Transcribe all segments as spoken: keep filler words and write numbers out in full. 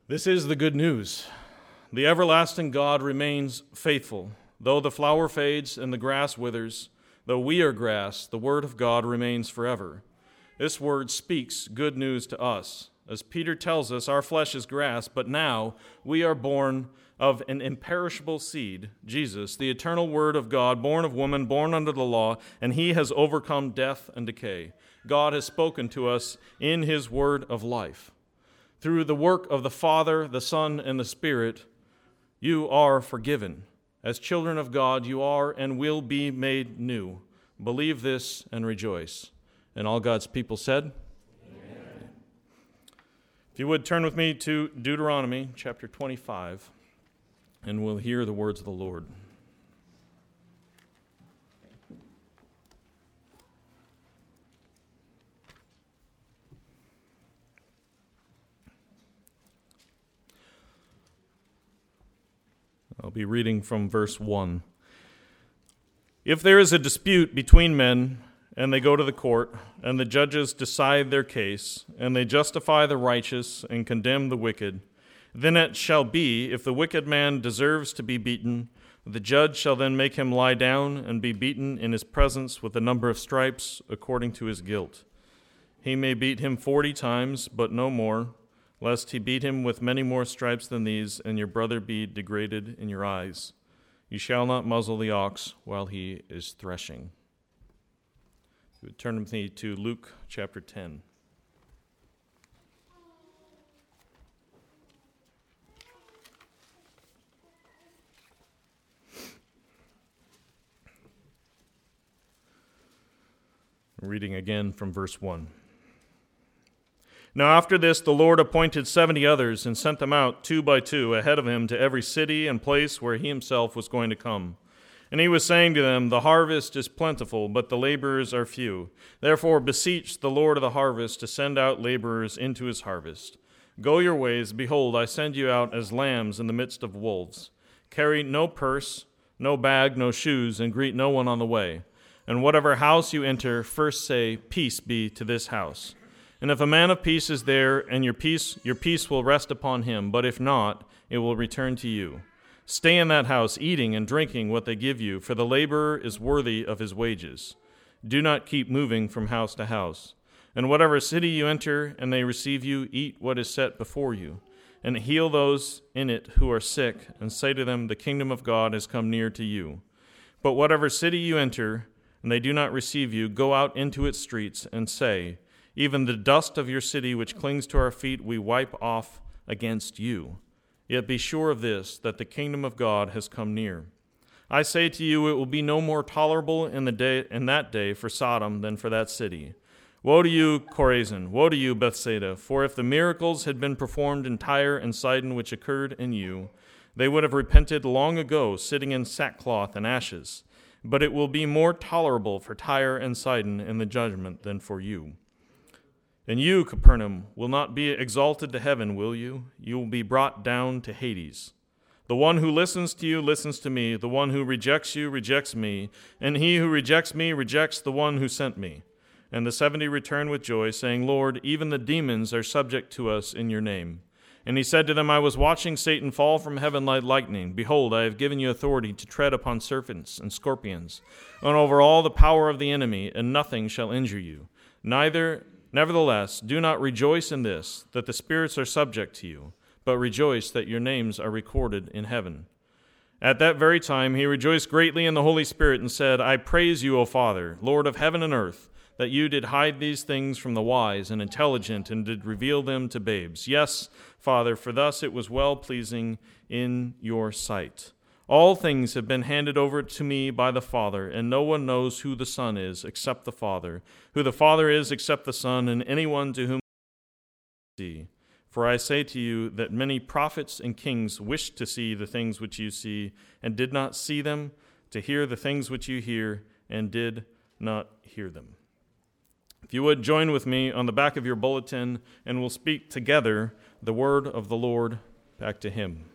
This is the good news. The everlasting God remains faithful. Though the flower fades and the grass withers, though we are grass, the word of God remains forever. This word speaks good news to us. As Peter tells us, our flesh is grass, but now we are born of an imperishable seed, Jesus, the eternal word of God, born of woman, born under the law, and he has overcome death and decay. God has spoken to us in his word of life. Through the work of the Father, the Son, and the Spirit, you are forgiven. As children of God, you are and will be made new. Believe this and rejoice. And all God's people said, Amen. If you would, turn with me to Deuteronomy chapter twenty-five, and we'll hear the words of the Lord. I'll be reading from verse one. If there is a dispute between men, and they go to the court, and the judges decide their case, and they justify the righteous and condemn the wicked, then it shall be, if the wicked man deserves to be beaten, the judge shall then make him lie down and be beaten in his presence with the number of stripes according to his guilt. He may beat him forty times, but no more, lest he beat him with many more stripes than these, and your brother be degraded in your eyes. You shall not muzzle the ox while he is threshing. You would turn with me to Luke chapter ten. Reading again from verse one. Now after this the Lord appointed seventy others and sent them out two by two ahead of him to every city and place where he himself was going to come. And he was saying to them, the harvest is plentiful, but the laborers are few. Therefore beseech the Lord of the harvest to send out laborers into his harvest. Go your ways, behold, I send you out as lambs in the midst of wolves. Carry no purse, no bag, no shoes, and greet no one on the way. And whatever house you enter, first say, Peace be to this house. And if a man of peace is there, and your peace, your peace will rest upon him, but if not, it will return to you. Stay in that house, eating and drinking what they give you, for the laborer is worthy of his wages. Do not keep moving from house to house. And whatever city you enter, and they receive you, eat what is set before you. And heal those in it who are sick, and say to them, the kingdom of God has come near to you. But whatever city you enter, and they do not receive you, go out into its streets, and say, even the dust of your city which clings to our feet we wipe off against you. Yet be sure of this, that the kingdom of God has come near. I say to you, it will be no more tolerable in the day in that day for Sodom than for that city. Woe to you, Chorazin! Woe to you, Bethsaida! For if the miracles had been performed in Tyre and Sidon which occurred in you, they would have repented long ago, sitting in sackcloth and ashes. But it will be more tolerable for Tyre and Sidon in the judgment than for you. And you, Capernaum, will not be exalted to heaven, will you? You will be brought down to Hades. The one who listens to you listens to me. The one who rejects you rejects me. And he who rejects me rejects the one who sent me. And the seventy returned with joy, saying, Lord, even the demons are subject to us in your name. And he said to them, I was watching Satan fall from heaven like lightning. Behold, I have given you authority to tread upon serpents and scorpions, and over all the power of the enemy, and nothing shall injure you. Neither... Nevertheless, do not rejoice in this, that the spirits are subject to you, but rejoice that your names are recorded in heaven. At that very time he rejoiced greatly in the Holy Spirit and said, I praise you, O Father, Lord of heaven and earth, that you did hide these things from the wise and intelligent and did reveal them to babes. Yes, Father, for thus it was well-pleasing in your sight. All things have been handed over to me by the Father, and no one knows who the Son is except the Father, who the Father is except the Son, and anyone to whom see. For I say to you that many prophets and kings wished to see the things which you see, and did not see them, to hear the things which you hear, and did not hear them. If you would join with me on the back of your bulletin, and we'll speak together the word of the Lord back to him.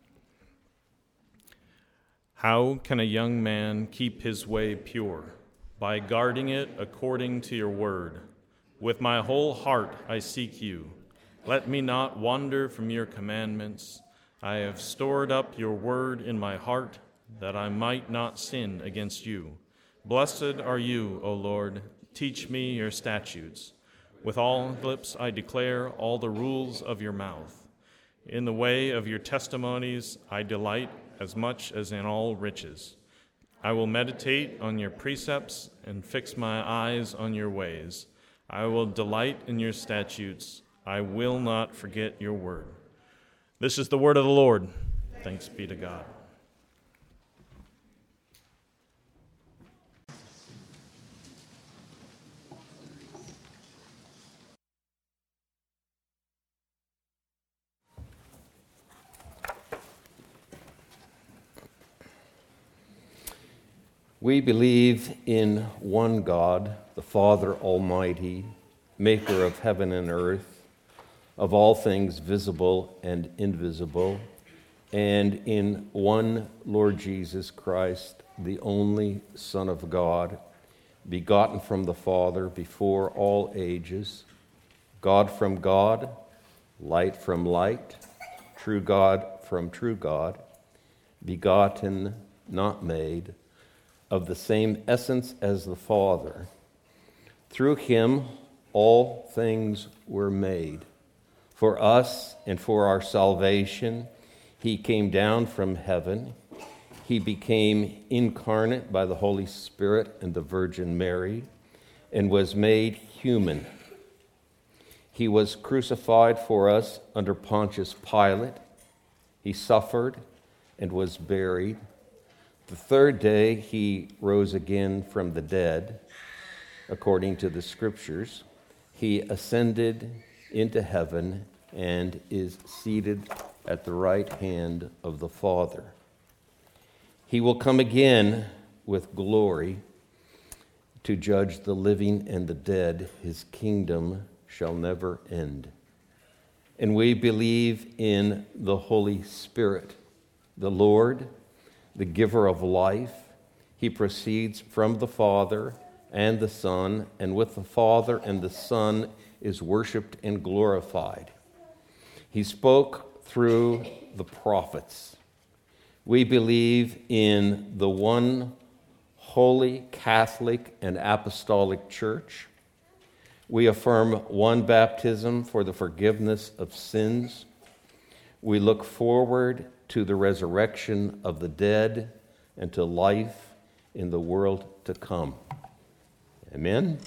How can a young man keep his way pure? by guarding it according to your word. With my whole heart I seek you. Let me not wander from your commandments. I have stored up your word in my heart, that I might not sin against you. Blessed are you, O Lord. Teach me your statutes. With all lips I declare all the rules of your mouth. In the way of your testimonies I delight as much as in all riches. I will meditate on your precepts and fix my eyes on your ways. I will delight in your statutes. I will not forget your word. This is the word of the Lord. Thanks be to God. We believe in one God, the Father Almighty, maker of heaven and earth, of all things visible and invisible, and in one Lord Jesus Christ, the only Son of God, begotten from the Father before all ages, God from God, light from light, true God from true God, begotten, not made, of the same essence as the Father. Through him all things were made. For us and for our salvation, he came down from heaven. He became incarnate by the Holy Spirit and the Virgin Mary, and was made human. He was crucified for us under Pontius Pilate. He suffered and was buried. The third day he rose again from the dead, according to the Scriptures. He ascended into heaven and is seated at the right hand of the Father. He will come again with glory to judge the living and the dead. His kingdom shall never end. And we believe in the Holy Spirit, the Lord, the giver of life. He proceeds from the Father and the Son, and with the Father and the Son is worshiped and glorified. He spoke through the prophets. We believe in the one holy, Catholic, and Apostolic Church. We affirm one baptism for the forgiveness of sins. We look forward to the resurrection of the dead and to life in the world to come. Amen? Amen.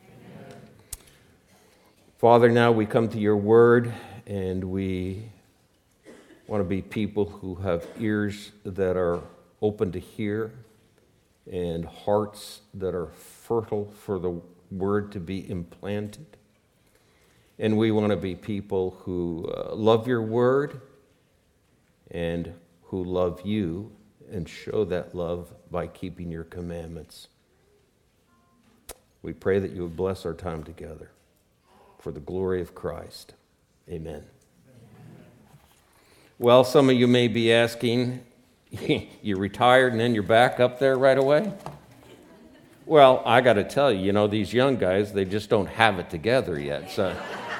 Father, now we come to your word, and we want to be people who have ears that are open to hear and hearts that are fertile for the word to be implanted. And we want to be people who uh, love your word and who love you and show that love by keeping your commandments. We pray that you would bless our time together for the glory of Christ. Amen. Well, some of you may be asking, you retired and then you're back up there right away? Well, I got to tell you, you know, these young guys, they just don't have it together yet. So,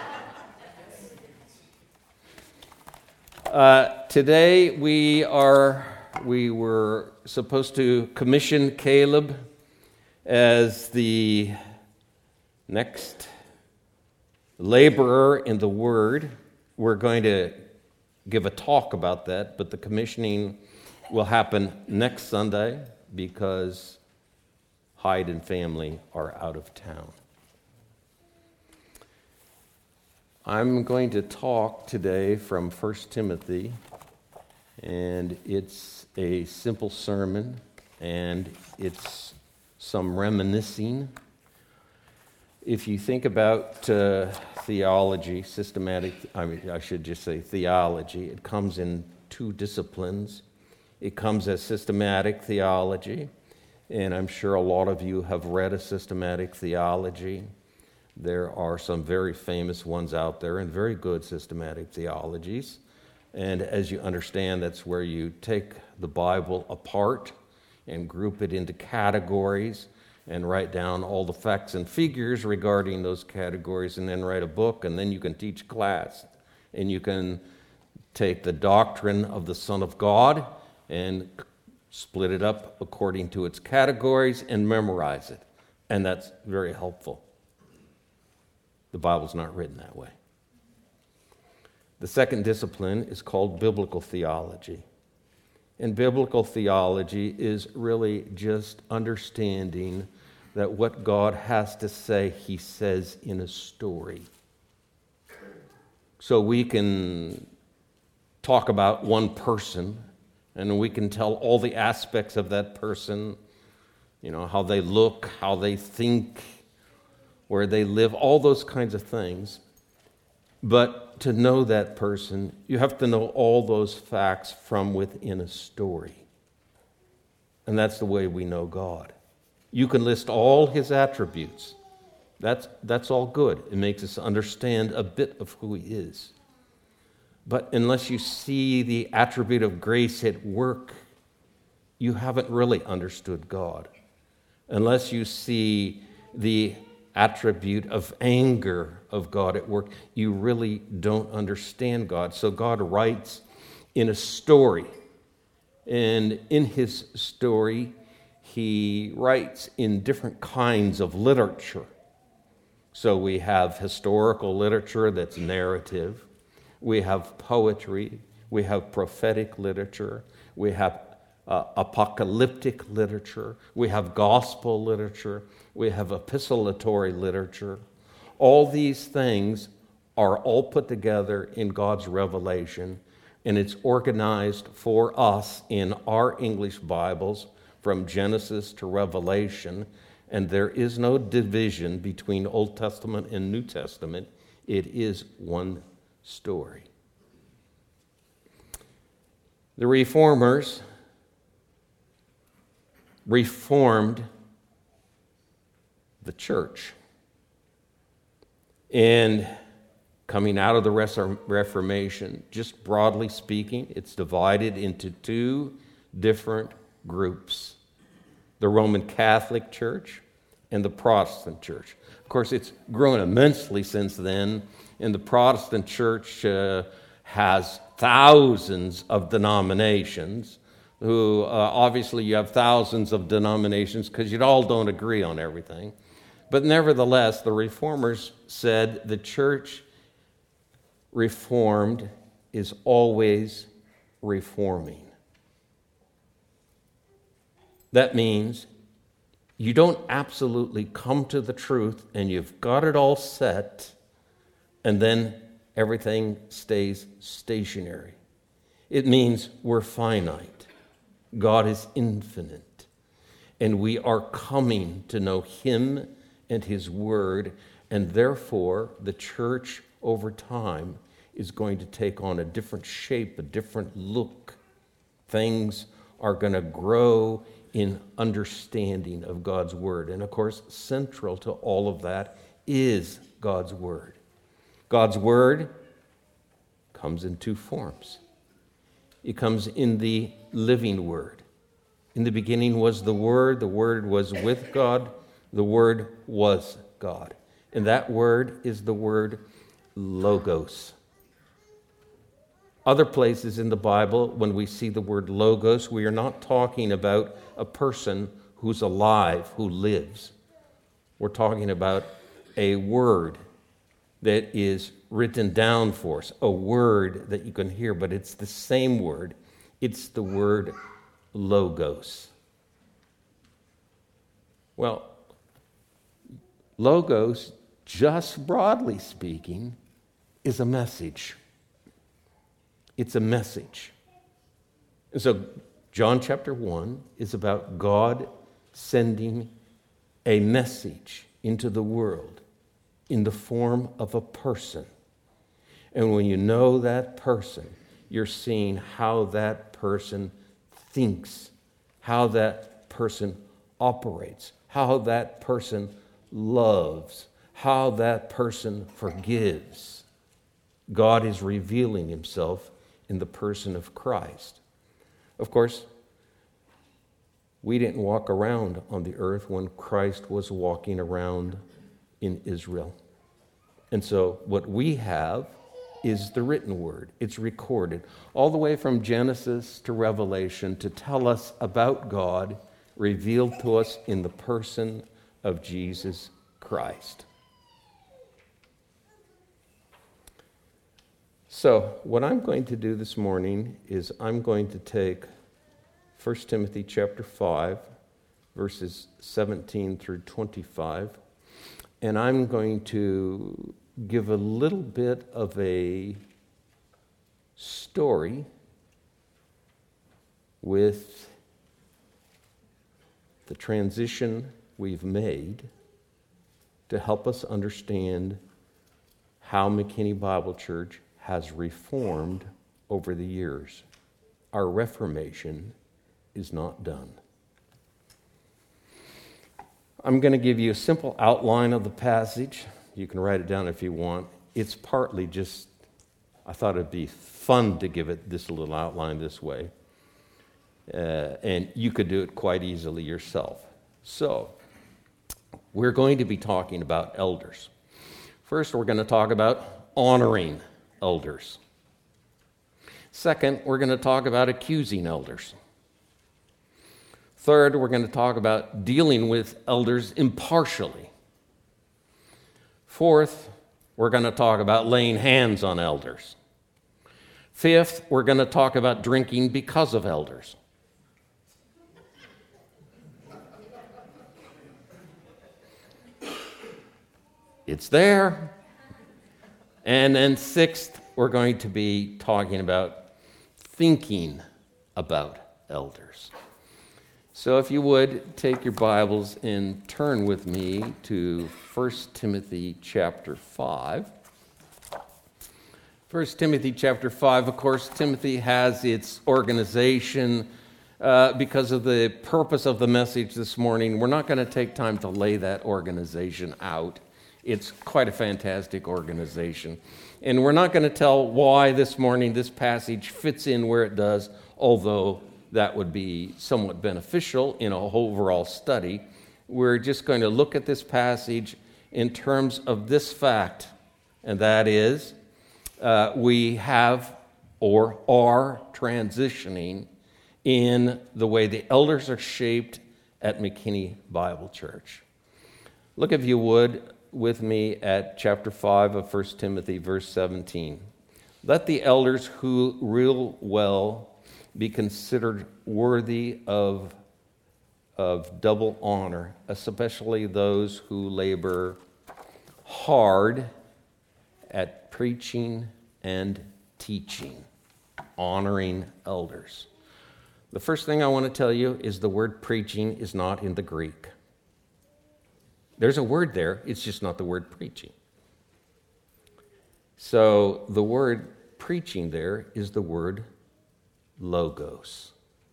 uh, today we are we were supposed to commission Caleb as the next laborer in the Word. We're going to give a talk about that, but the commissioning will happen next Sunday because Hyde and family are out of town. I'm going to talk today from First Timothy, and it's a simple sermon, and it's some reminiscing. If you think about uh, theology, systematic, I mean, I should just say theology, it comes in two disciplines. It comes as systematic theology, and I'm sure a lot of you have read a systematic theology. There are some very famous ones out there and very good systematic theologies. And as you understand, that's where you take the Bible apart and group it into categories and write down all the facts and figures regarding those categories, and then write a book, and then you can teach class. And you can take the doctrine of the Son of God and split it up according to its categories and memorize it. And that's very helpful. The Bible's not written that way. The second discipline is called biblical theology. And biblical theology is really just understanding that what God has to say, he says in a story. So we can talk about one person, and we can tell all the aspects of that person, you know, how they look, how they think, where they live, all those kinds of things. But to know that person, you have to know all those facts from within a story. And that's the way we know God. You can list all his attributes. That's, that's all good. It makes us understand a bit of who he is. But unless you see the attribute of grace at work, you haven't really understood God. Unless you see the attribute of anger of God at work, you really don't understand God. So God writes in a story. And in his story, he writes in different kinds of literature. So we have historical literature that's narrative. We have poetry. We have prophetic literature. We have uh, apocalyptic literature. We have gospel literature. We have epistolatory literature. All these things are all put together in God's revelation, and it's organized for us in our English Bibles from Genesis to Revelation, and there is no division between Old Testament and New Testament. It is one story. The Reformers reformed the church. And coming out of the Reformation, just broadly speaking, it's divided into two different groups: the Roman Catholic Church and the Protestant Church. Of course, it's grown immensely since then, and the Protestant Church uh, has thousands of denominations, who uh, obviously you have thousands of denominations because you all don't agree on everything. But nevertheless, the Reformers said the church reformed is always reforming. That means you don't absolutely come to the truth and you've got it all set, and then everything stays stationary. It means we're finite. God is infinite. And we are coming to know him and his word, and therefore the church over time is going to take on a different shape, a different look. Things are going to grow in understanding of God's word. And of course, central to all of that is God's word. God's word comes in two forms. It comes in the living word. In the beginning was the Word, the Word was with God, the Word was God. And that word is the word logos. Other places in the Bible, when we see the word logos, we are not talking about a person who's alive, who lives. We're talking about a word that is written down for us, a word that you can hear, but it's the same word. It's the word logos. Well, logos, just broadly speaking, is a message. It's a message. And so John chapter one is about God sending a message into the world in the form of a person. And when you know that person, you're seeing how that person thinks, how that person operates, how that person loves, how that person forgives. God is revealing himself in the person of Christ. Of course, We didn't walk around on the earth when Christ was walking around in Israel. And so what we have is the written word. It's recorded all the way from Genesis to Revelation to tell us about God revealed to us in the person of Jesus Christ. So what I'm going to do this morning is I'm going to take First Timothy chapter five, verses seventeen through twenty-five, and I'm going to give a little bit of a story with the transition we've made to help us understand how McKinney Bible Church has reformed over the years. Our reformation is not done. I'm going to give you a simple outline of the passage. You can write it down if you want. It's partly just, I thought it'd be fun to give it this little outline this way. Uh, and you could do it quite easily yourself. So, we're going to be talking about elders. First, we're going to talk about honoring elders. Second, we're going to talk about accusing elders. Third, we're going to talk about dealing with elders impartially. Fourth, we're going to talk about laying hands on elders. Fifth, we're going to talk about drinking because of elders. It's there. And then sixth, we're going to be talking about thinking about elders. So if you would, take your Bibles and turn with me to First Timothy chapter five. First Timothy chapter five, of course, Timothy has its organization uh, because of the purpose of the message this morning. We're not going to take time to lay that organization out. It's quite a fantastic organization. And we're not going to tell why this morning this passage fits in where it does, although that would be somewhat beneficial in an overall study. We're just going to look at this passage in terms of this fact, and that is uh, we have or are transitioning in the way the elders are shaped at McKinney Bible Church. Look, if you would, with me at chapter five of First Timothy, verse seventeen. Let the elders who rule well be considered worthy of, of double honor, especially those who labor hard at preaching and teaching, honoring elders. The first thing I want to tell you is the word preaching is not in the Greek. There's a word there, it's just not the word preaching. So the word preaching there is the word logos.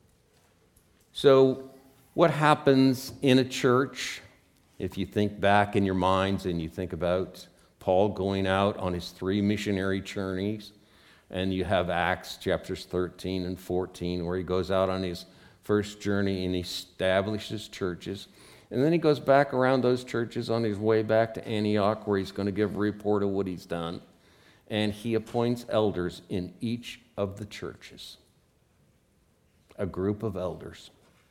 So what happens in a church, if you think back in your minds and you think about Paul going out on his three missionary journeys, and you have Acts chapters thirteen and fourteen where he goes out on his first journey and he establishes churches. And then he goes back around those churches on his way back to Antioch where he's going to give a report of what he's done. And he appoints elders in each of the churches. A group of elders.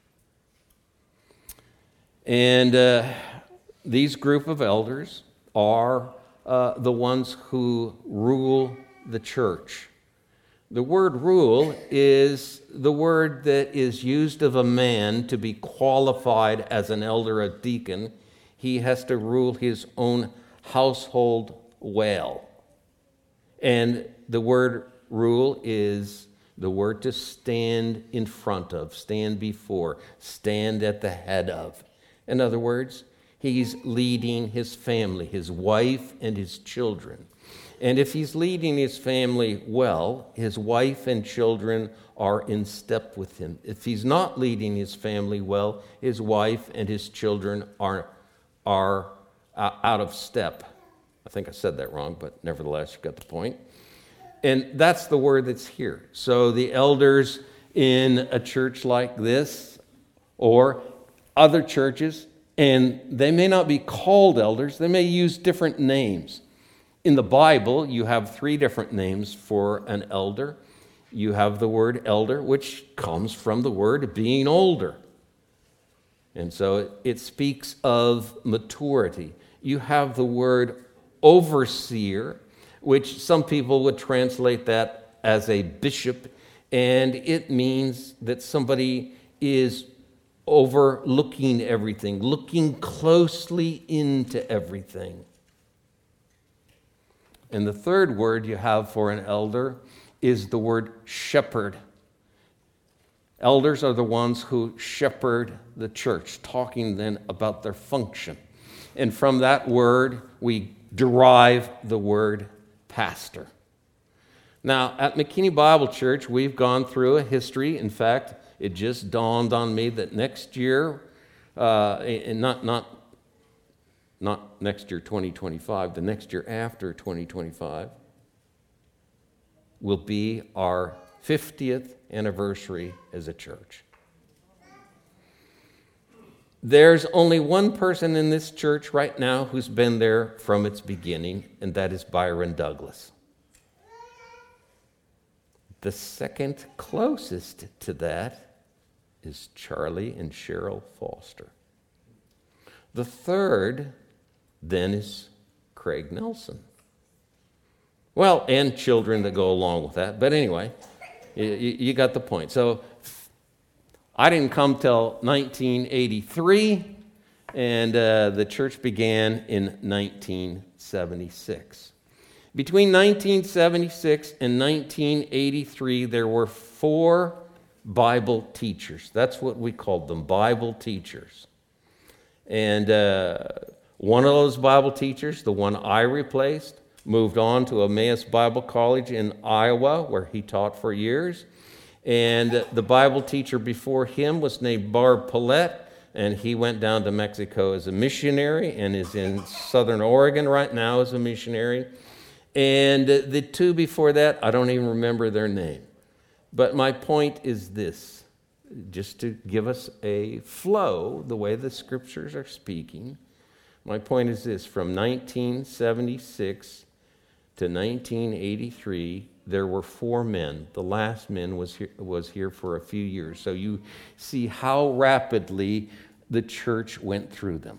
And uh, these group of elders are uh, the ones who rule the church. The word rule is the word that is used of a man to be qualified as an elder, a deacon. He has to rule his own household well. And the word rule is the word to stand in front of, stand before, stand at the head of. In other words, he's leading his family, his wife and his children. And if he's leading his family well, his wife and children are in step with him. If he's not leading his family well, his wife and his children are, are uh, out of step. I think I said that wrong, but nevertheless, you got the point. And that's the word that's here. So the elders in a church like this, or other churches, and they may not be called elders, they may use different names. In the Bible, you have three different names for an elder. You have the word elder, which comes from the word being older. And so it, it speaks of maturity. You have the word overseer, which some people would translate that as a bishop, and it means that somebody is overlooking everything, looking closely into everything. And the third word you have for an elder is the word shepherd. Elders are the ones who shepherd the church, talking then about their function. And from that word, we derive the word pastor. Now, at McKinney Bible Church, we've gone through a history. In fact, it just dawned on me that next year, uh, and not, not, not next year twenty twenty-five, the next year after twenty twenty-five, will be our fiftieth anniversary as a church. There's only one person in this church right now who's been there from its beginning, and that is Byron Douglas. The second closest to that is Charlie and Cheryl Foster. The third then is Craig Nelson. Well, and children that go along with that. But anyway, you, you got the point. So I didn't come till nineteen eighty-three, and uh, the church began in nineteen seventy-six. Between nineteen seventy-six and nineteen eighty-three, there were four Bible teachers. That's what we called them, Bible teachers. And uh, one of those Bible teachers, the one I replaced, moved on to Emmaus Bible College in Iowa, where he taught for years. And the Bible teacher before him was named Barb Paulette, and he went down to Mexico as a missionary and is in Southern Oregon right now as a missionary. And the two before that, I don't even remember their name. But my point is this, just to give us a flow, the way the scriptures are speaking. My point is this, from nineteen seventy-six to nineteen eighty-three, there were four men. The last man was here, was here for a few years. So you see how rapidly the church went through them.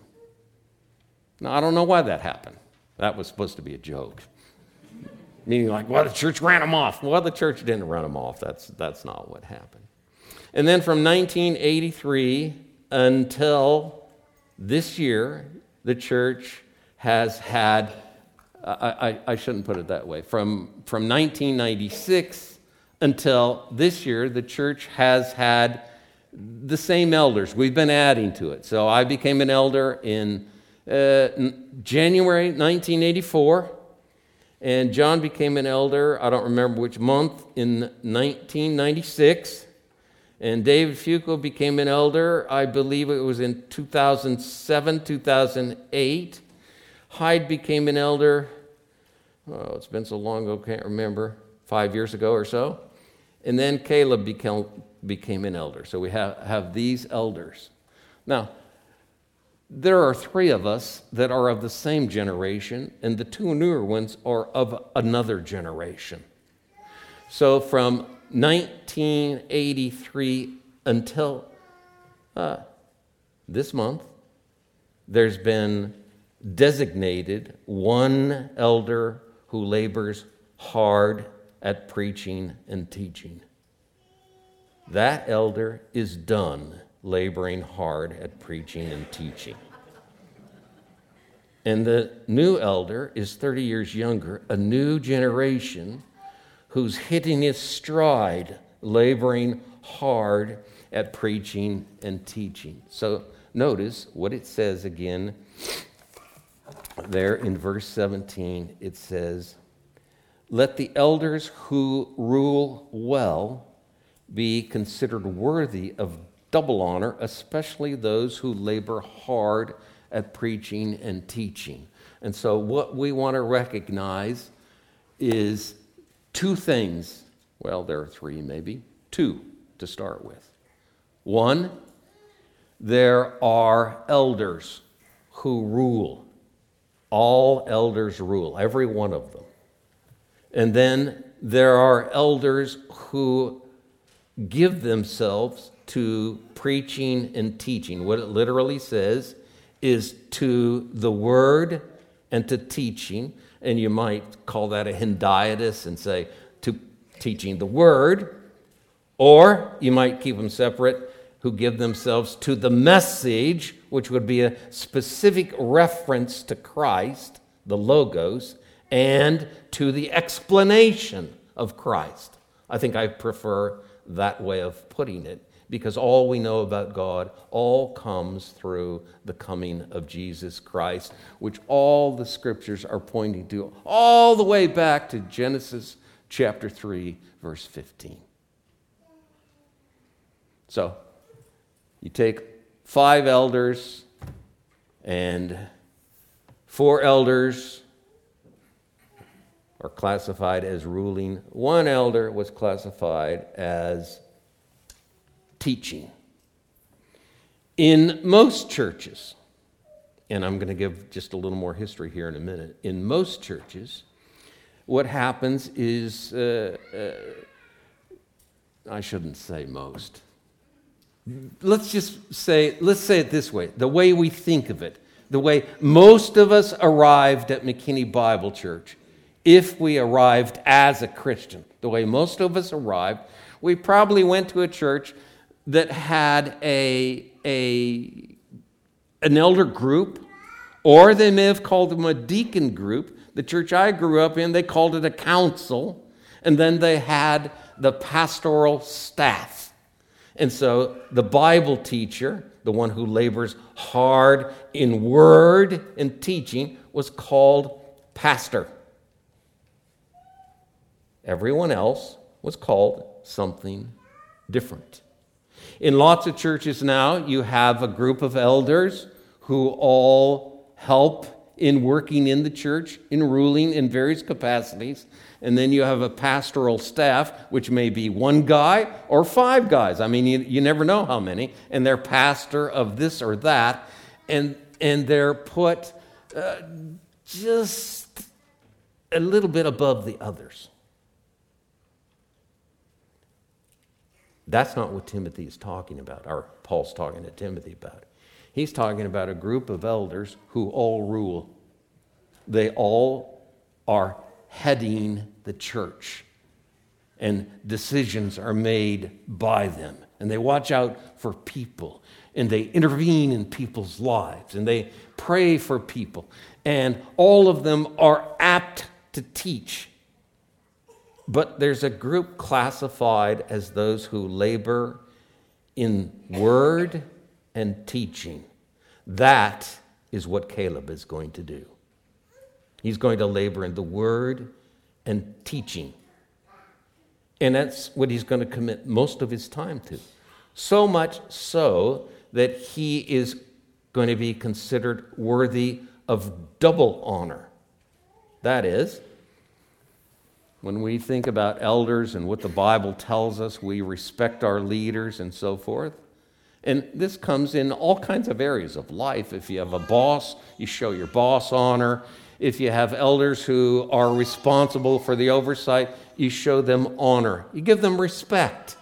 Now, I don't know why that happened. That was supposed to be a joke. Meaning like, well, the church ran them off. Well, the church didn't run them off. That's, that's not what happened. And then from nineteen eighty-three until this year, the church has had, I, I, I shouldn't put it that way, from, from nineteen ninety-six until this year, the church has had the same elders. We've been adding to it. So I became an elder in uh, January nineteen eighty-four. And John became an elder, I don't remember which month, in nineteen ninety-six. And David Fuqua became an elder, I believe it was in two thousand seven, two thousand eight. Hyde became an elder, oh, it's been so long ago, can't remember, five years ago or so. And then Caleb became, became an elder. So we have, have these elders. Now, there are three of us that are of the same generation, and the two newer ones are of another generation. So from nineteen eighty-three until uh, this month, there's been designated one elder who labors hard at preaching and teaching. That elder is done laboring hard at preaching and teaching. And the new elder is thirty years younger, a new generation who's hitting his stride, laboring hard at preaching and teaching. So notice what it says again there in verse seventeen. It says, "Let the elders who rule well be considered worthy of double honor, especially those who labor hard at preaching and teaching." And so what we want to recognize is two things. Well, there are three maybe. Two to start with. One, there are elders who rule. All elders rule, every one of them. And then there are elders who give themselves to preaching and teaching. What it literally says is to the word and to teaching. And you might call that a hendiatus and say to teaching the word. Or you might keep them separate, who give themselves to the message, which would be a specific reference to Christ, the Logos, and to the explanation of Christ. I think I prefer that way of putting it, because all we know about God all comes through the coming of Jesus Christ, which all the scriptures are pointing to, all the way back to Genesis chapter three, verse fifteen. So, you take five elders and four elders are classified as ruling. One elder was classified as teaching. In most churches, and I'm going to give just a little more history here in a minute, in most churches, what happens is, uh, uh, I shouldn't say most. Let's just say, let's say it this way, the way we think of it, the way most of us arrived at McKinney Bible Church, if we arrived as a Christian, the way most of us arrived, we probably went to a church that had a, a, an elder group, or they may have called them a deacon group. The church I grew up in, they called it a council, and then they had the pastoral staff. And so the Bible teacher, the one who labors hard in word and teaching, was called pastor. Everyone else was called something different. In lots of churches now, you have a group of elders who all help in working in the church, in ruling in various capacities. And then you have a pastoral staff, which may be one guy or five guys. I mean, you, you never know how many. And they're pastor of this or that. And, and they're put uh, just a little bit above the others. That's not what Timothy is talking about, or Paul's talking to Timothy about. He's talking about a group of elders who all rule. They all are heading the church, and decisions are made by them. And they watch out for people, and they intervene in people's lives, and they pray for people. And all of them are apt to teach. But there's a group classified as those who labor in word and teaching. That is what Caleb is going to do. He's going to labor in the word and teaching. And that's what he's going to commit most of his time to. So much so that he is going to be considered worthy of double honor. That is, when we think about elders and what the Bible tells us, we respect our leaders and so forth. And this comes in all kinds of areas of life. If you have a boss, you show your boss honor. If you have elders who are responsible for the oversight, you show them honor. You give them respect.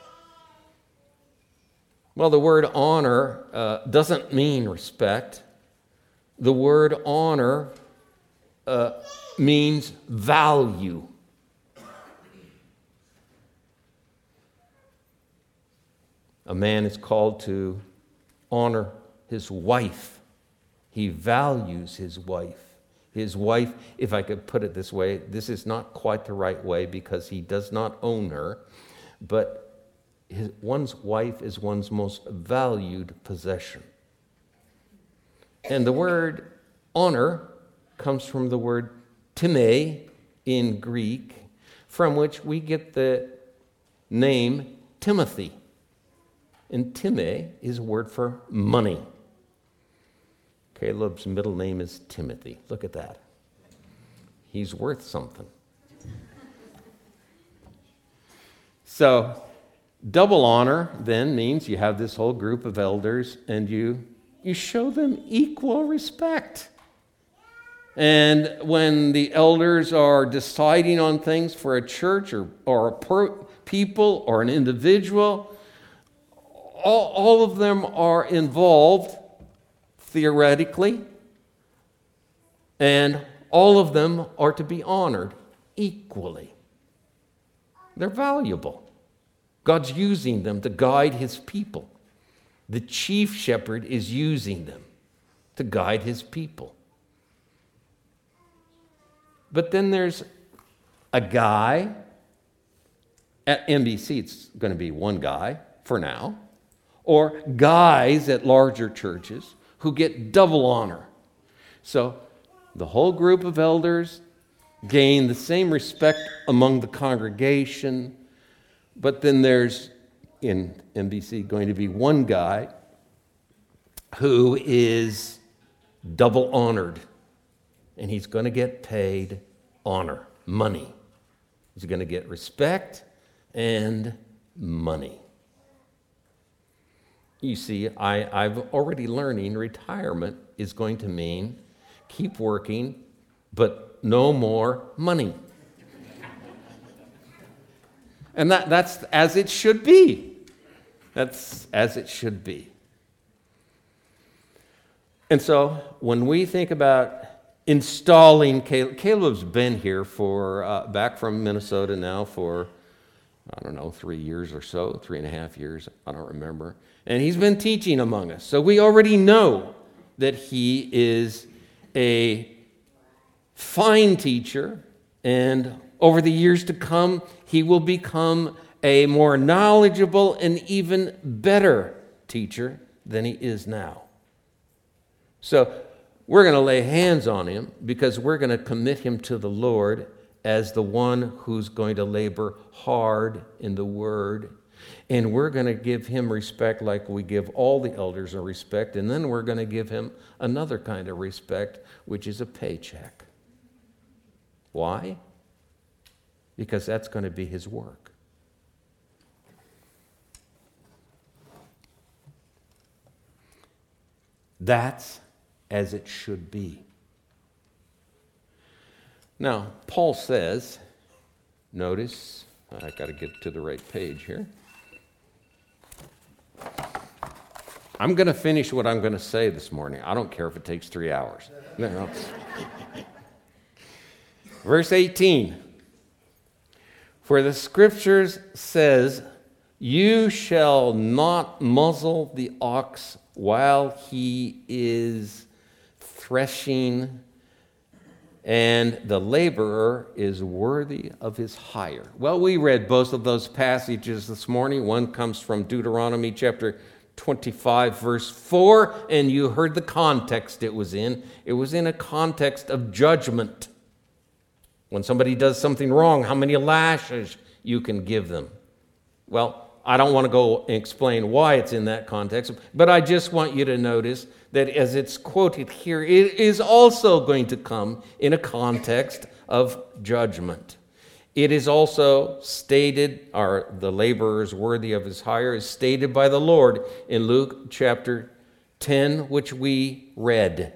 Well, the word honor uh, doesn't mean respect. The word honor uh, means value. A man is called to honor his wife. He values his wife. His wife, if I could put it this way, this is not quite the right way because he does not own her, but his, one's wife is one's most valued possession. And the word honor comes from the word time in Greek, from which we get the name Timothy. And Time is a word for money. Caleb's middle name is Timothy. Look at that. He's worth something. So, Double honor then means you have this whole group of elders and you, you show them equal respect. And when the elders are deciding on things for a church or, or a per, people or an individual, all, all of them are involved theoretically, and all of them are to be honored equally. They're valuable. God's using them to guide his people. The chief shepherd is using them to guide his people. But then there's a guy, at N B C it's going to be one guy for now, or guys at larger churches who get double honor. So the whole group of elders gain the same respect among the congregation, but then there's, in N B C, going to be one guy who is double honored. And he's going to get paid honor, money. He's going to get respect and money. You see, I, I've already learning retirement is going to mean keep working, but no more money. And that, that's as it should be. That's as it should be. And so when we think about installing Caleb, Caleb's been here for, uh, back from Minnesota now for, I don't know, three years or so, three and a half years, I don't remember. And he's been teaching among us. So we already know that he is a fine teacher, and over the years to come, he will become a more knowledgeable and even better teacher than he is now. So we're going to lay hands on him because we're going to commit him to the Lord as the one who's going to labor hard in the Word. And we're going to give him respect like we give all the elders a respect. And then we're going to give him another kind of respect, which is a paycheck. Why? Because that's going to be his work. That's as it should be. Now, Paul says, notice, I got to get to the right page here. I'm going to finish what I'm going to say this morning. I don't care if it takes three hours. No, no. Verse eighteen. For the scriptures says, you shall not muzzle the ox while he is threshing, and the laborer is worthy of his hire. Well, we read both of those passages this morning. One comes from Deuteronomy chapter twenty-five, verse four, and you heard the context it was in. It was in a context of judgment. When somebody does something wrong, how many lashes you can give them. Well, I don't want to go and explain why it's in that context, but I just want you to notice that as it's quoted here, it is also going to come in a context of judgment. It is also stated, or the laborer is worthy of his hire, is stated by the Lord in Luke chapter ten, which we read.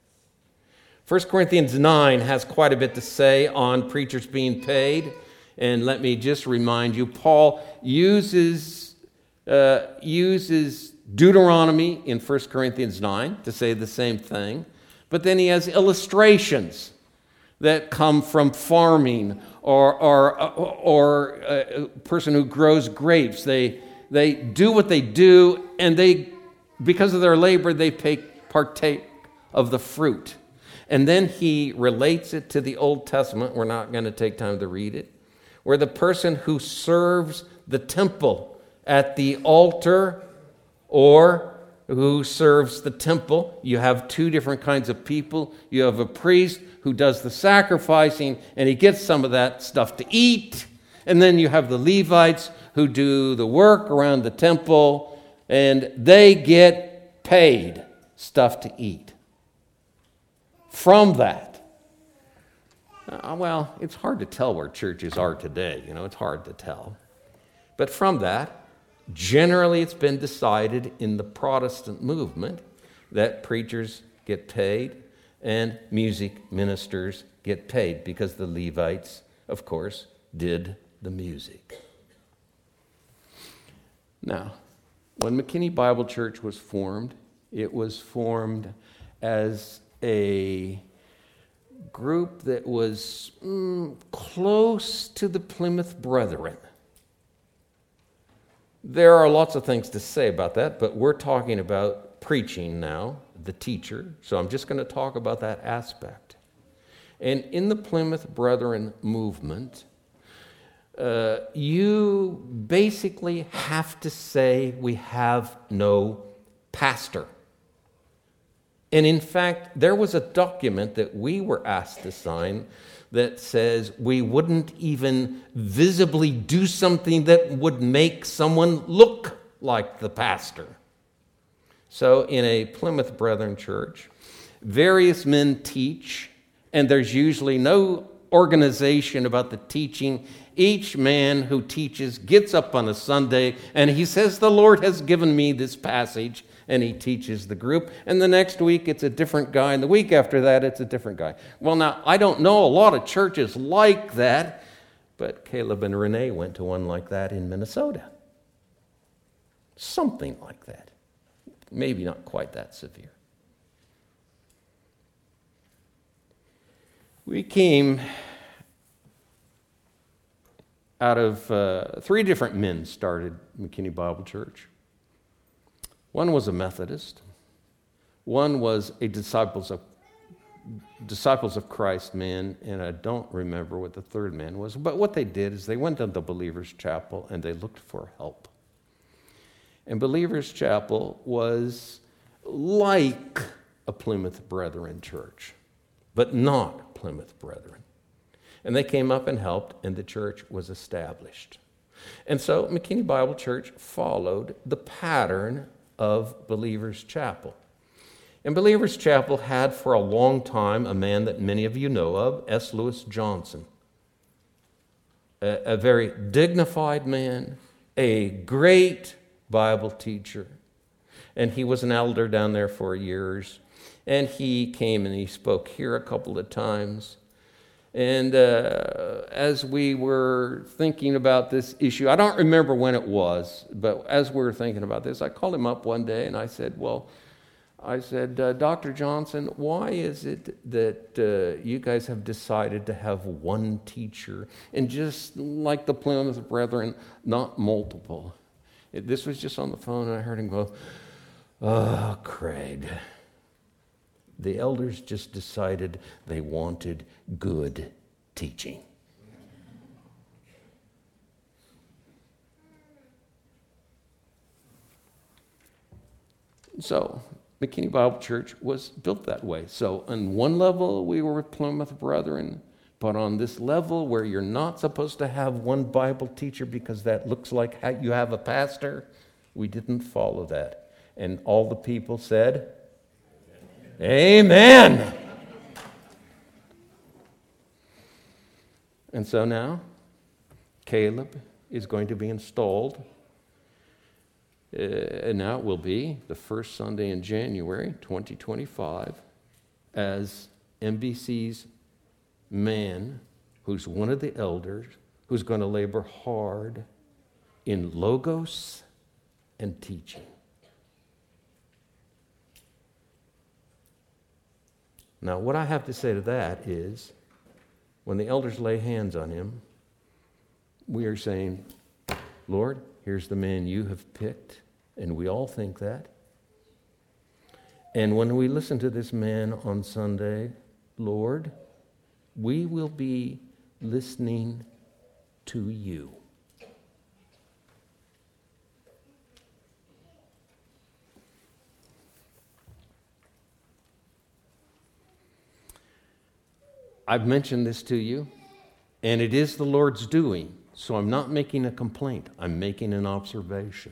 First Corinthians nine has quite a bit to say on preachers being paid. And let me just remind you, Paul uses uh, uses Deuteronomy in First Corinthians nine to say the same thing. But then he has illustrations that come from farming or, or, or a person who grows grapes. They, they do what they do, and they, because of their labor, they pay, partake of the fruit. And then he relates it to the Old Testament. We're not going to take time to read it. Where the person who serves the temple at the altar or who serves the temple, you have two different kinds of people. You have a priest who does the sacrificing, and he gets some of that stuff to eat. And then you have the Levites who do the work around the temple, and they get paid stuff to eat. From that, uh, well, it's hard to tell where churches are today. You know, it's hard to tell. But from that, Generally, it's been decided in the Protestant movement that preachers get paid and music ministers get paid because the Levites, of course, did the music. Now, when McKinney Bible Church was formed, it was formed as a group that was mm, close to the Plymouth Brethren. There are lots of things to say about that, but we're talking about preaching now, the teacher, so I'm just going to talk about that aspect. And in the Plymouth Brethren movement, uh, you basically have to say we have no pastor. And in fact, there was a document that we were asked to sign that says we wouldn't even visibly do something that would make someone look like the pastor. So in a Plymouth Brethren church, various men teach, and there's usually no organization about the teaching. Each man who teaches gets up on a Sunday and he says, the Lord has given me this passage, and he teaches the group. And the next week it's a different guy, and the week after that it's a different guy. Well, now, I don't know a lot of churches like that, but Caleb and Renee went to one like that in Minnesota. Something like that. Maybe not quite that severe. We came out of uh, three different men started McKinney Bible Church. One was a Methodist. One was a Disciples of Disciples of Christ man, and I don't remember what the third man was. But what they did is they went to the Believers' Chapel and they looked for help. And Believers' Chapel was like a Plymouth Brethren church, but not Plymouth Brethren. And they came up and helped, and the church was established. And so McKinney Bible Church followed the pattern of Believers' Chapel. And Believers' Chapel had for a long time a man that many of you know of, S. Lewis Johnson. A, a very dignified man, a great Bible teacher. And he was an elder down there for years. And he came and he spoke here a couple of times. And uh, as we were thinking about this issue, I don't remember when it was, but as we were thinking about this, I called him up one day and I said, well, I said, uh, Doctor Johnson, why is it that uh, you guys have decided to have one teacher and just like the Plymouth Brethren, not multiple? It, this was just on the phone and I heard him go, oh, Craig. The elders just decided they wanted good teaching. So, McKinney Bible Church was built that way. So, on one level, we were with Plymouth Brethren, but on this level where you're not supposed to have one Bible teacher because that looks like how you have a pastor, we didn't follow that. And all the people said, amen. And so now, Caleb is going to be installed. Uh, and now it will be the first Sunday in January twenty twenty-five as M B C's man, who's one of the elders, who's going to labor hard in logos and teaching. Now, what I have to say to that is, when the elders lay hands on him, we are saying, Lord, here's the man you have picked, and we all think that. And when we listen to this man on Sunday, Lord, we will be listening to you. I've mentioned this to you, and it is the Lord's doing, so I'm not making a complaint. I'm making an observation.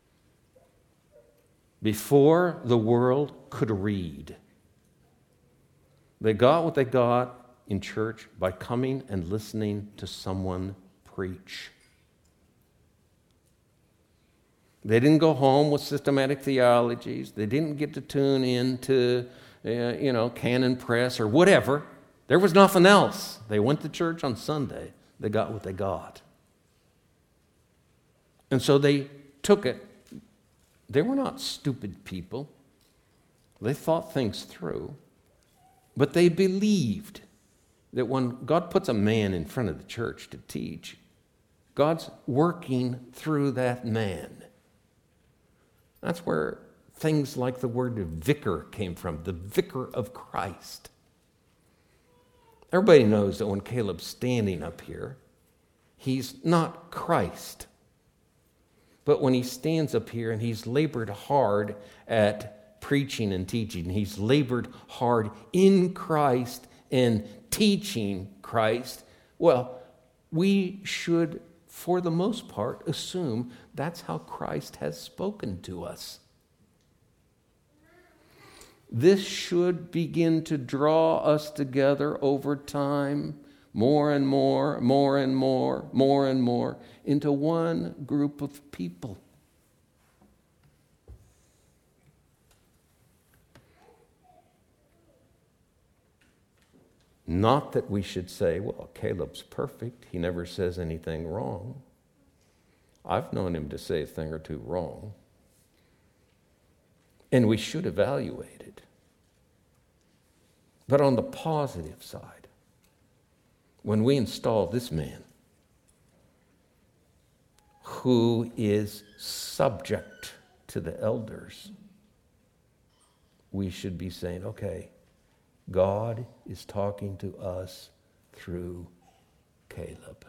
Before the world could read, they got what they got in church by coming and listening to someone preach. They didn't go home with systematic theologies. They didn't get to tune into, uh, you know, Canon Press or whatever. There was nothing else. They went to church on Sunday. They got what they got. And so they took it. They were not stupid people. They thought things through. But they believed that when God puts a man in front of the church to teach, God's working through that man. That's where things like the word vicar came from, the vicar of Christ. Everybody knows that when Caleb's standing up here, he's not Christ. But when he stands up here and he's labored hard at preaching and teaching, he's labored hard in Christ and teaching Christ, well, we should, for the most part, assume that's how Christ has spoken to us. This should begin to draw us together over time, more and more, more and more, more and more, into one group of people. Not that we should say, well, Caleb's perfect. He never says anything wrong. I've known him to say a thing or two wrong. And we should evaluate it. But on the positive side, when we install this man who is subject to the elders, we should be saying, okay, God is talking to us through Caleb.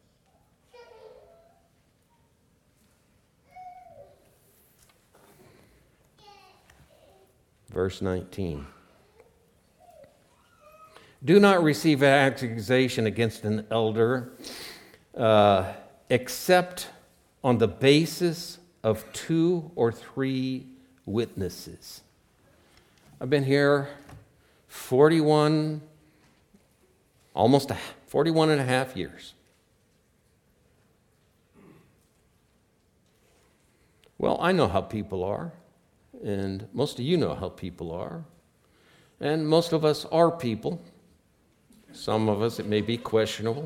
Verse nineteen. Do not receive an accusation against an elder uh, except on the basis of two or three witnesses. I've been here forty-one, almost forty-one and a half years. Well, I know how people are, and most of you know how people are, and most of us are people. Some of us, it may be questionable.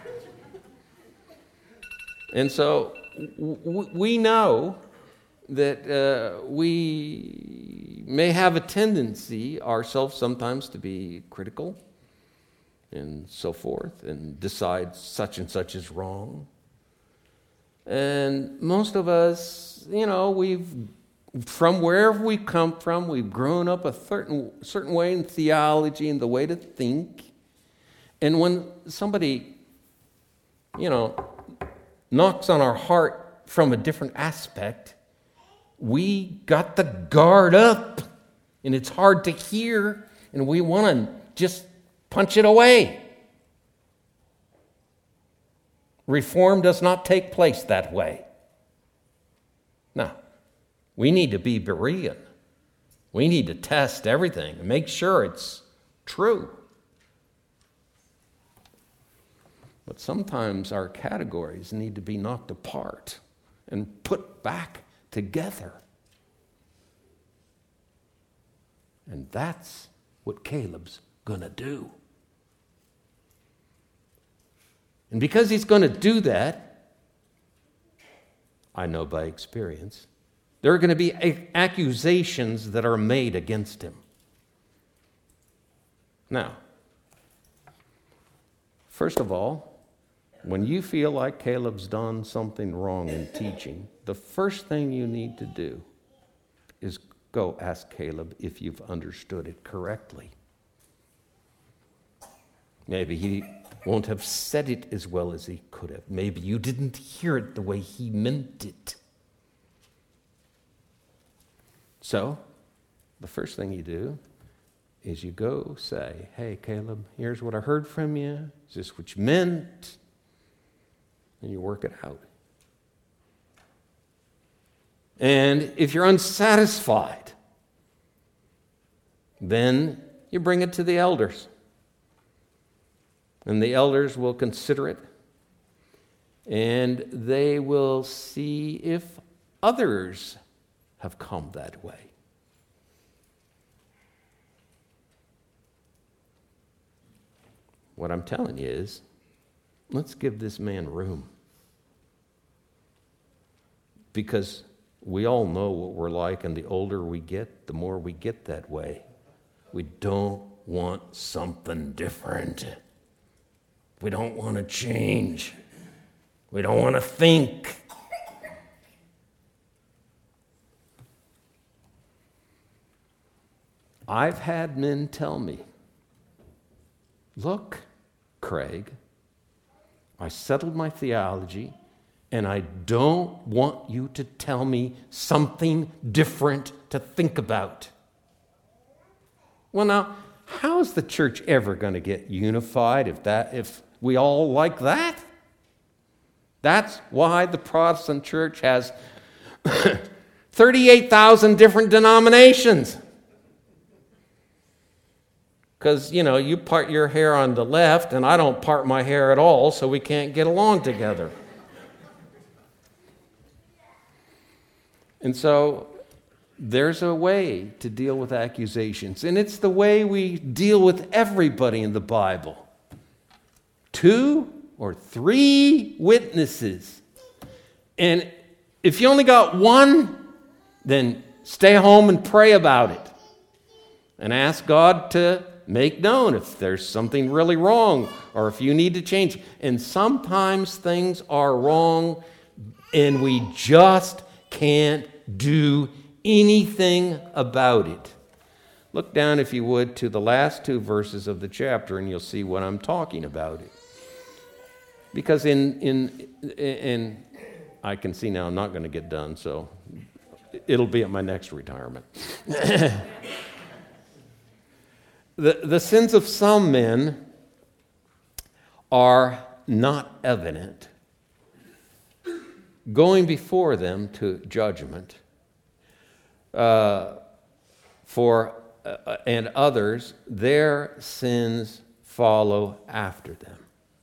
And so w- we know that uh, we may have a tendency ourselves sometimes to be critical and so forth and decide such and such is wrong. And most of us, you know, we've, from wherever we come from, we've grown up a certain, certain way in theology and the way to think. And when somebody, you know, knocks on our heart from a different aspect, we got the guard up, and it's hard to hear, and we want to just punch it away. Reform does not take place that way. No, we need to be Berean. We need to test everything and make sure it's true. But sometimes our categories need to be knocked apart and put back together. And that's what Caleb's going to do. And because he's going to do that, I know by experience, there are going to be accusations that are made against him. Now, first of all, when you feel like Caleb's done something wrong in teaching, the first thing you need to do is go ask Caleb if you've understood it correctly. Maybe he won't have said it as well as he could have. Maybe you didn't hear it the way he meant it. So, the first thing you do is you go say, hey, Caleb, here's what I heard from you. Is this what you meant? And you work it out. And if you're unsatisfied, then you bring it to the elders. And the elders will consider it. And they will see if others have come that way. What I'm telling you is, let's give this man room. Because we all know what we're like, and the older we get, the more we get that way. We don't want something different. We don't want to change. We don't want to think. I've had men tell me, look, Craig, I settled my theology, and I don't want you to tell me something different to think about. Well, now, how's the church ever going to get unified if that if we all like that? That's why the Protestant church has thirty-eight thousand different denominations. Because, you know, you part your hair on the left, and I don't part my hair at all, so we can't get along together. And so there's a way to deal with accusations, and it's the way we deal with everybody in the Bible. Two or three witnesses. And if you only got one, then stay home and pray about it. And ask God to make known if there's something really wrong or if you need to change. And sometimes things are wrong and we just can't do anything about it. Look down, if you would, to the last two verses of the chapter and you'll see what I'm talking about. It. Because in, in, in, I can see now I'm not going to get done, so it'll be at my next retirement. The, the sins of some men are not evident, going before them to judgment, uh, for uh, and others, their sins follow after them.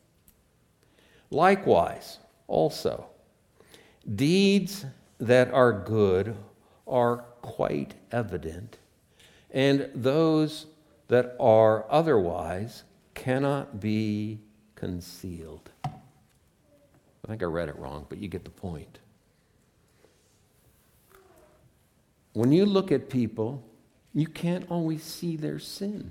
Likewise, also, deeds that are good are quite evident, and those that are otherwise cannot be concealed. I think I read it wrong, but you get the point. When you look at people, you can't always see their sin.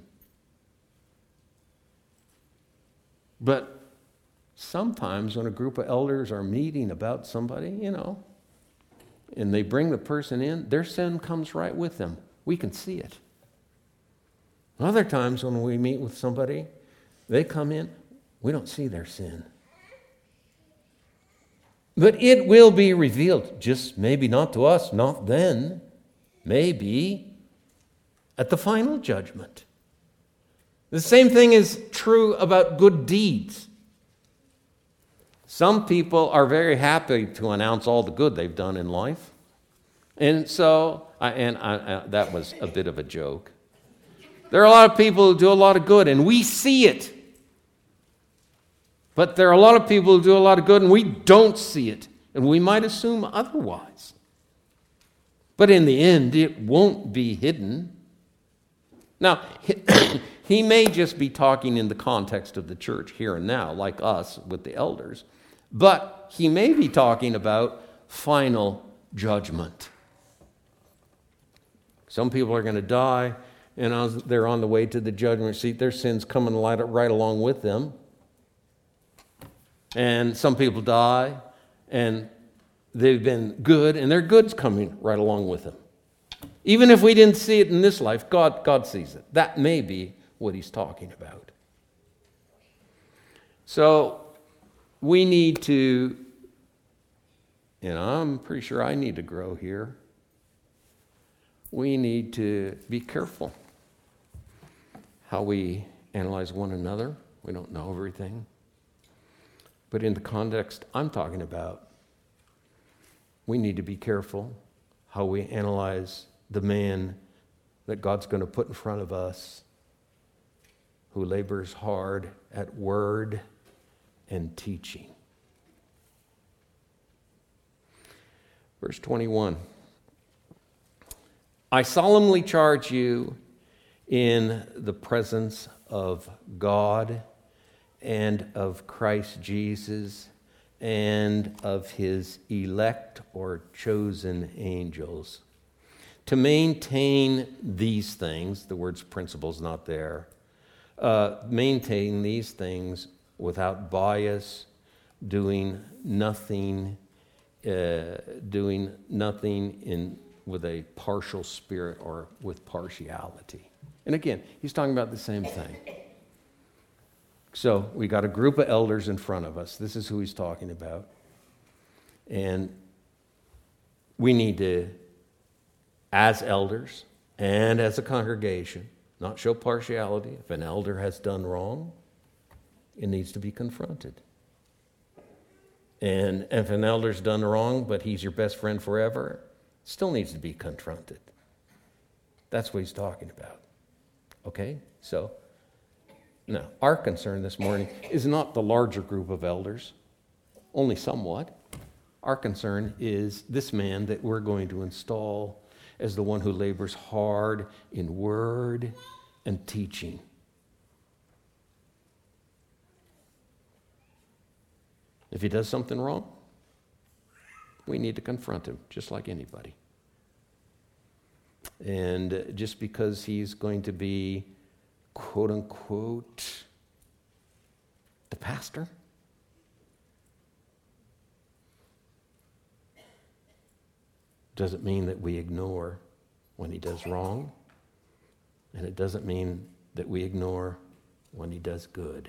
But sometimes when a group of elders are meeting about somebody, you know, and they bring the person in, their sin comes right with them. We can see it. Other times when we meet with somebody, they come in, we don't see their sin. But it will be revealed, just maybe not to us, not then, maybe at the final judgment. The same thing is true about good deeds. Some people are very happy to announce all the good they've done in life. And so, and I, I, that was a bit of a joke. There are a lot of people who do a lot of good, and we see it. But there are a lot of people who do a lot of good, and we don't see it. And we might assume otherwise. But in the end, it won't be hidden. Now, he may just be talking in the context of the church here and now, like us with the elders. But he may be talking about final judgment. Some people are going to die, and as they're on the way to the judgment seat, their sins coming right along with them. And some people die, and they've been good, and their good's coming right along with them. Even if we didn't see it in this life, God, God sees it. That may be what he's talking about. So we need to, you know, I'm pretty sure I need to grow here. We need to be careful how we analyze one another. We don't know everything. But in the context I'm talking about, we need to be careful how we analyze the man that God's going to put in front of us, who labors hard at word and teaching. Verse twenty-one. I solemnly charge you in the presence of God and of Christ Jesus and of his elect or chosen angels, to maintain these things, the word's principles not there, uh, maintain these things without bias, doing nothing, uh, doing nothing in with a partial spirit or with partiality. And again, he's talking about the same thing. So we got a group of elders in front of us. This is who he's talking about. And we need to, as elders and as a congregation, not show partiality. If an elder has done wrong, it needs to be confronted. And if an elder's done wrong, but he's your best friend forever, it still needs to be confronted. That's what he's talking about. Okay? So, no, our concern this morning is not the larger group of elders, only somewhat. Our concern is this man that we're going to install as the one who labors hard in word and teaching. If he does something wrong, we need to confront him, just like anybody. And just because he's going to be, quote unquote, the pastor, doesn't mean that we ignore when he does wrong, and it doesn't mean that we ignore when he does good.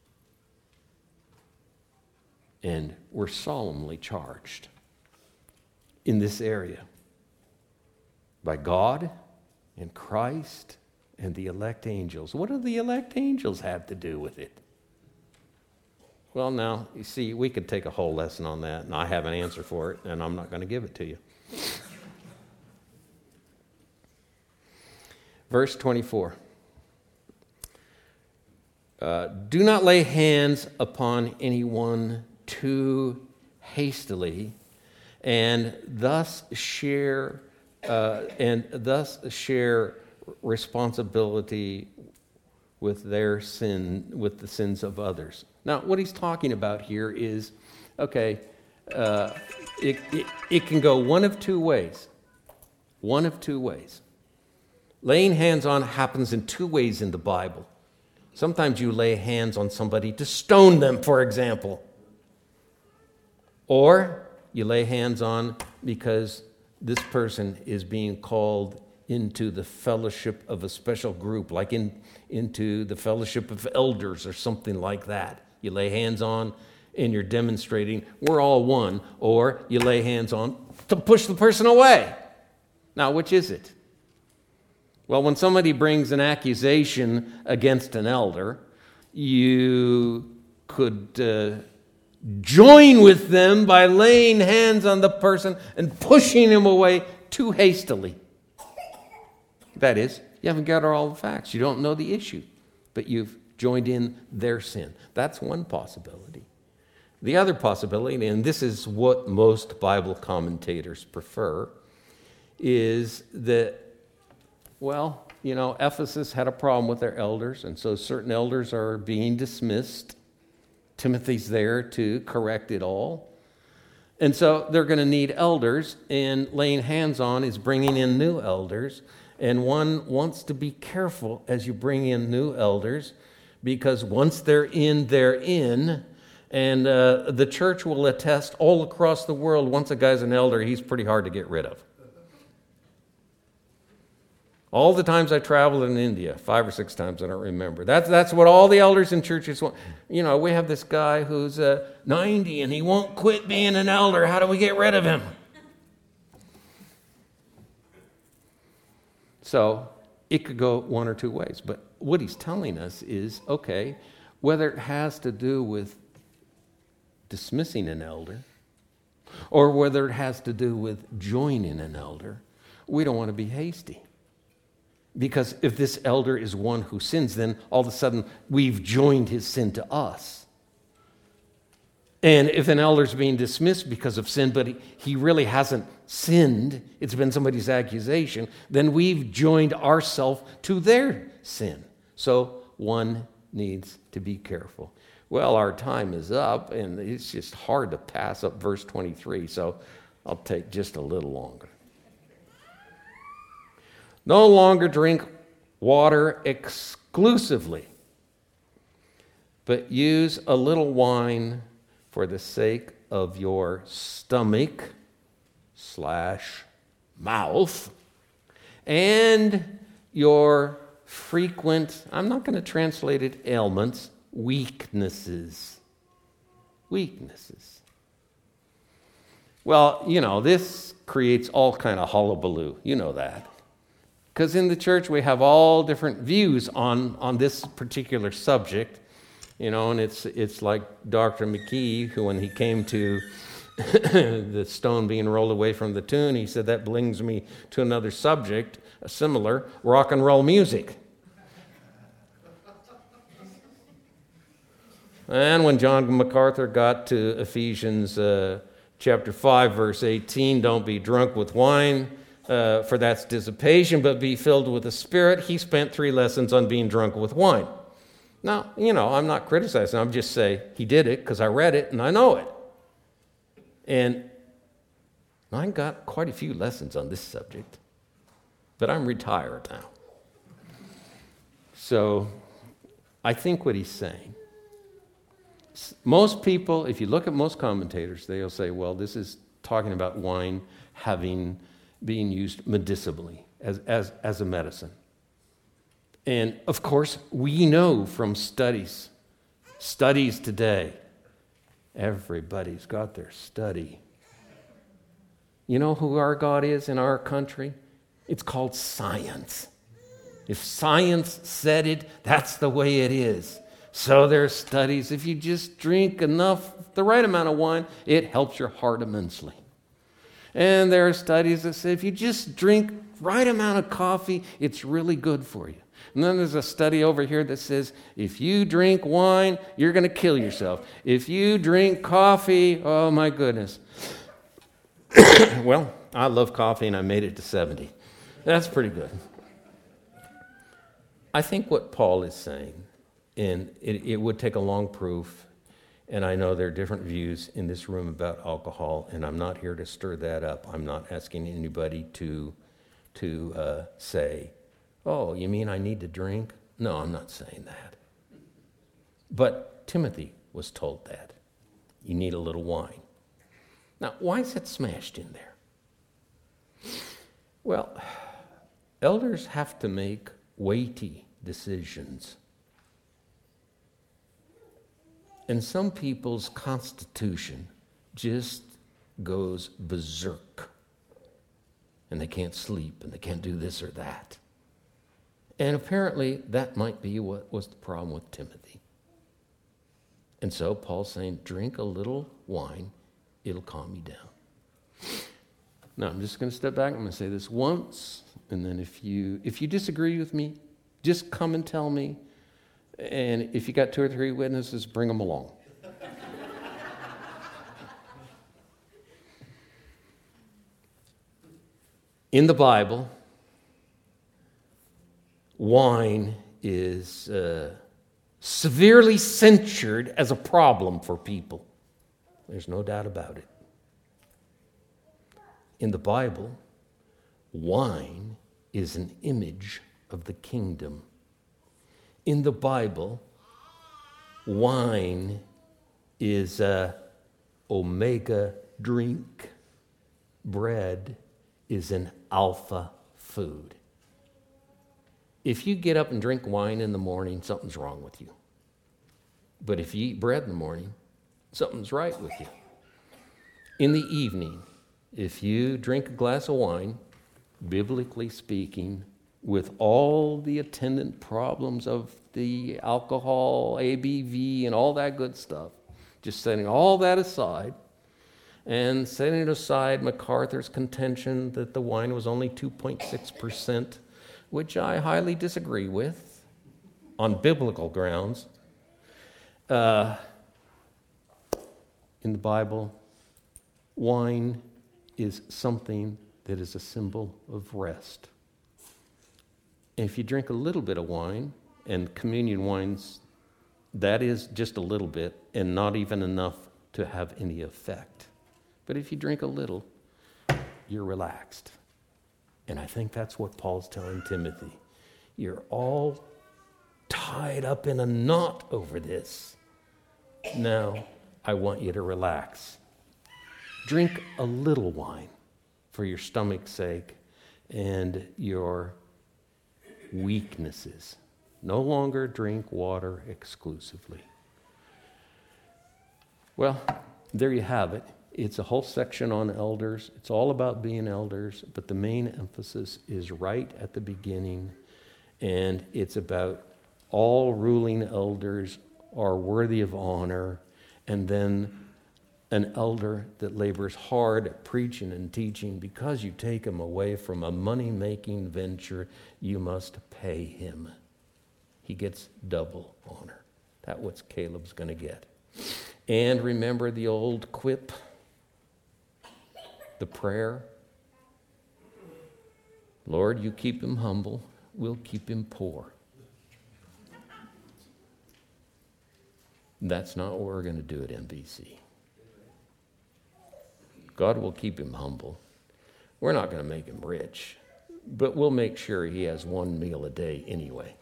And we're solemnly charged in this area by God and Christ and the elect angels. What do the elect angels have to do with it? Well, now, you see, we could take a whole lesson on that, and I have an answer for it, and I'm not going to give it to you. Verse twenty-four. Uh, do not lay hands upon anyone too hastily, and thus share uh, and thus share responsibility with their sin, with the sins of others. Now, what he's talking about here is, okay, uh, it, it it can go one of two ways. One of two ways. Laying hands on happens in two ways in the Bible. Sometimes you lay hands on somebody to stone them, for example. Or you lay hands on because this person is being called into the fellowship of a special group, like in, into the fellowship of elders or something like that. You lay hands on and you're demonstrating we're all one, or you lay hands on to push the person away. Now, which is it? Well, when somebody brings an accusation against an elder, you could uh, join with them by laying hands on the person and pushing him away too hastily. That is, you haven't got all the facts. You don't know the issue, but you've joined in their sin. That's one possibility. The other possibility, and this is what most Bible commentators prefer, is that, well, you know, Ephesus had a problem with their elders, and so certain elders are being dismissed. Timothy's there to correct it all. And so they're going to need elders, and laying hands on is bringing in new elders. And one wants to be careful as you bring in new elders, because once they're in, they're in. And uh, the church will attest all across the world, once a guy's an elder, he's pretty hard to get rid of. All the times I traveled in India, five or six times, I don't remember. That's that's what all the elders in churches want. You know, we have this guy who's uh, ninety and he won't quit being an elder. How do we get rid of him? So it could go one or two ways. But what he's telling us is, okay, whether it has to do with dismissing an elder or whether it has to do with joining an elder, we don't want to be hasty. Because if this elder is one who sins, then all of a sudden we've joined his sin to us. And if an elder's being dismissed because of sin, but he, he really hasn't sinned, it's been somebody's accusation, then we've joined ourselves to their sin. So one needs to be careful. Well, our time is up, and it's just hard to pass up verse twenty-three, so I'll take just a little longer. No longer drink water exclusively, but use a little wine for the sake of your stomach slash mouth and your frequent, I'm not going to translate it ailments, weaknesses. Weaknesses. Well, you know, this creates all kind of hullabaloo. You know that. Because in the church we have all different views on, on this particular subject. You know, and it's it's like Doctor McKee, who when he came to the stone being rolled away from the tomb, he said, that brings me to another subject, a similar, rock and roll music. And when John MacArthur got to Ephesians uh, chapter five, verse eighteen, don't be drunk with wine, uh, for that's dissipation, but be filled with the Spirit, he spent three lessons on being drunk with wine. Now, you know, I'm not criticizing. I'm just saying he did it because I read it and I know it. And I got quite a few lessons on this subject, but I'm retired now. So I think what he's saying, most people, if you look at most commentators, they'll say, well, this is talking about wine having, being used medicinally as, as, as a medicine. And, of course, we know from studies, studies today, everybody's got their study. You know who our God is in our country? It's called science. If science said it, that's the way it is. So there's studies. If you just drink enough, the right amount of wine, it helps your heart immensely. And there are studies that say if you just drink right amount of coffee, it's really good for you. And then there's a study over here that says, if you drink wine, you're going to kill yourself. If you drink coffee, oh my goodness. Well, I love coffee and I made it to seventy. That's pretty good. I think what Paul is saying, and it, it would take a long proof, and I know there are different views in this room about alcohol, and I'm not here to stir that up. I'm not asking anybody to, to uh, say, oh, you mean I need to drink? No, I'm not saying that. But Timothy was told that. You need a little wine. Now, why is it smashed in there? Well, elders have to make weighty decisions. And some people's constitution just goes berserk. And they can't sleep, and they can't do this or that. And apparently that might be what was the problem with Timothy. And so Paul's saying, drink a little wine, it'll calm you down. Now I'm just going to step back. I'm going to say this once, and then if you if you disagree with me, just come and tell me. And if you got two or three witnesses, bring them along. In the Bible, wine is uh, severely censured as a problem for people. There's no doubt about it. In the Bible, wine is an image of the kingdom. In the Bible, wine is a omega drink. Bread is an alpha food. If you get up and drink wine in the morning, something's wrong with you. But if you eat bread in the morning, something's right with you. In the evening, if you drink a glass of wine, biblically speaking, with all the attendant problems of the alcohol, A B V, and all that good stuff, just setting all that aside, and setting aside MacArthur's contention that the wine was only two point six percent, which I highly disagree with on biblical grounds. Uh, in the Bible, wine is something that is a symbol of rest. And if you drink a little bit of wine, and communion wines, that is just a little bit and not even enough to have any effect. But if you drink a little, you're relaxed. And I think that's what Paul's telling Timothy. You're all tied up in a knot over this. Now, I want you to relax. Drink a little wine for your stomach's sake and your weaknesses. No longer drink water exclusively. Well, there you have it. It's a whole section on elders. It's all about being elders, but the main emphasis is right at the beginning, and it's about all ruling elders are worthy of honor, and then an elder that labors hard at preaching and teaching, because you take him away from a money-making venture, you must pay him. He gets double honor. That's what Caleb's going to get. And remember the old quip, the prayer. Lord, you keep him humble, we'll keep him poor. That's not what we're going to do at M B C. God will keep him humble. We're not going to make him rich, but we'll make sure he has one meal a day anyway.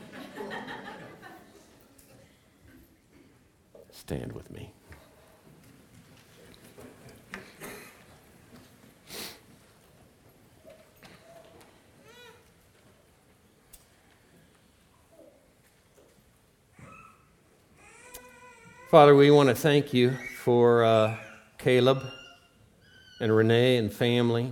Stand with me. Father, we want to thank you for uh, Caleb and Renee and family.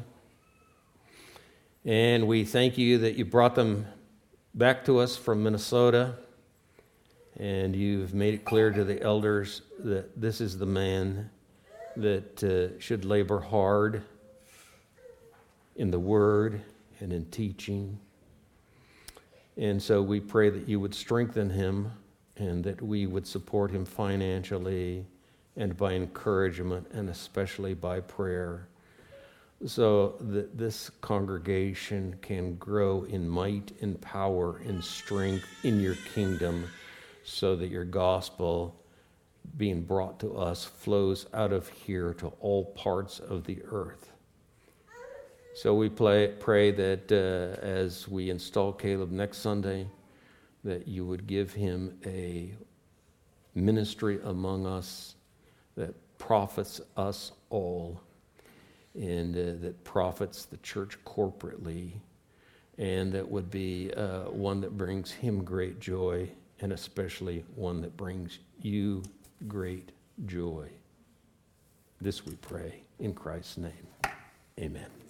And we thank you that you brought them back to us from Minnesota. And you've made it clear to the elders that this is the man that uh, should labor hard in the word and in teaching. And so we pray that you would strengthen him and that we would support him financially and by encouragement and especially by prayer, so that this congregation can grow in might and power and strength in your kingdom, so that your gospel being brought to us flows out of here to all parts of the earth. So we play, pray that uh, as we install Caleb next Sunday, that you would give him a ministry among us that profits us all, and uh, that profits the church corporately, and that would be uh, one that brings him great joy, and especially one that brings you great joy. This we pray in Christ's name. Amen.